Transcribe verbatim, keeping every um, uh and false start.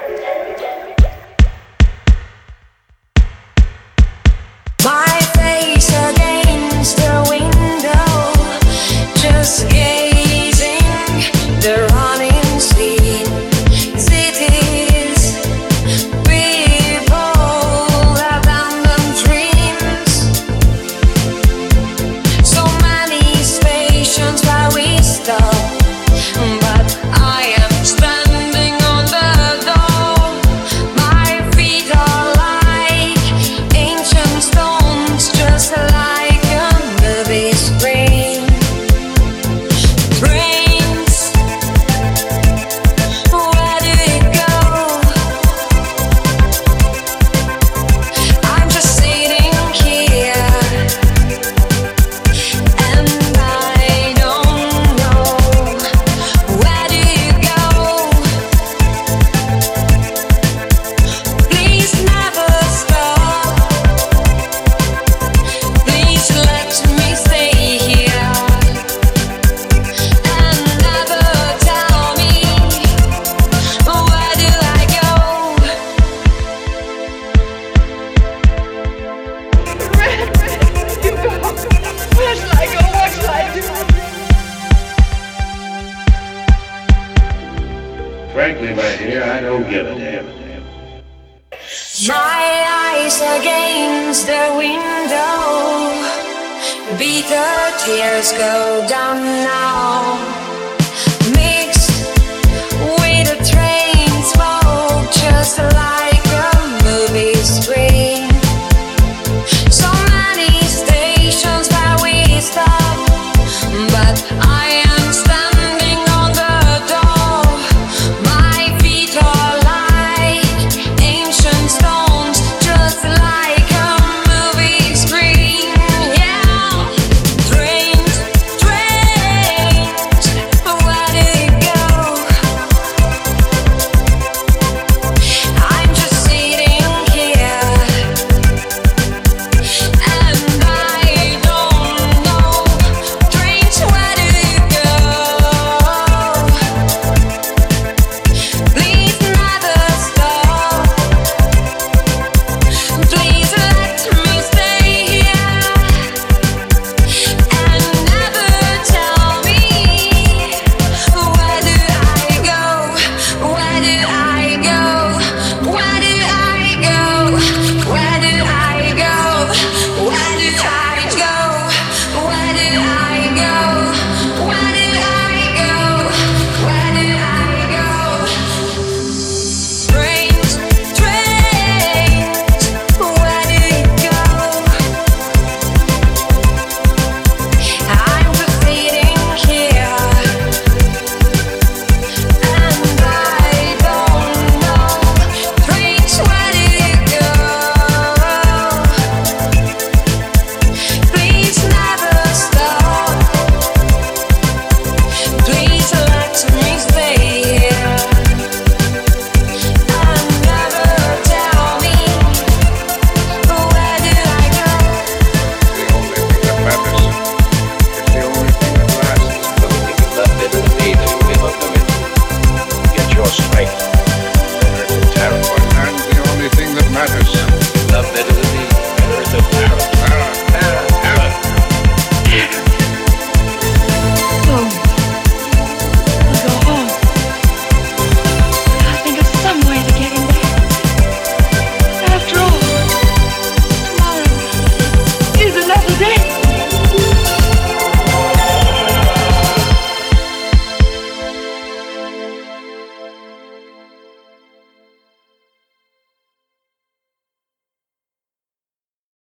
My face against the window, just gazing the running street. Cities, people, abandoned dreams. So many stations where we stop, but I am standing on the door. My feet are like ancient stones, just like a movie screen. Brains, where do you go? I'm just sitting here, and I don't know. Where do you go? Please never stop. Please let me stay here, and never tell me, where do I go? You go. Where shall I go? What shall I do? Frankly, my dear, I don't give a damn. My eyes against the window, bitter tears go down now, mixed with a train smoke, just like a movie screen. So many stations where we stop, but I am standing on the door. My feet are like ancient stones, just like a movie screen. Yeah, trains, trains, where do you go? I'm just sitting here, and I don't know. Trains, where do you go? Please never stop. Please let me stay here, and never tell me, where do I go? Where do I go? Where do I go? Where do I go? Where do I go? Where do I go? Where do I go? Where do I go? Trains, trains, where do you go? I'm just sitting here, and I don't know. Trains, where do you go? Please never stop. Please let me stay here, and never tell me, where do I go? The only thing that matters is the only thing that lasts. Don't think it's that better than me that you live under it. Get your strength.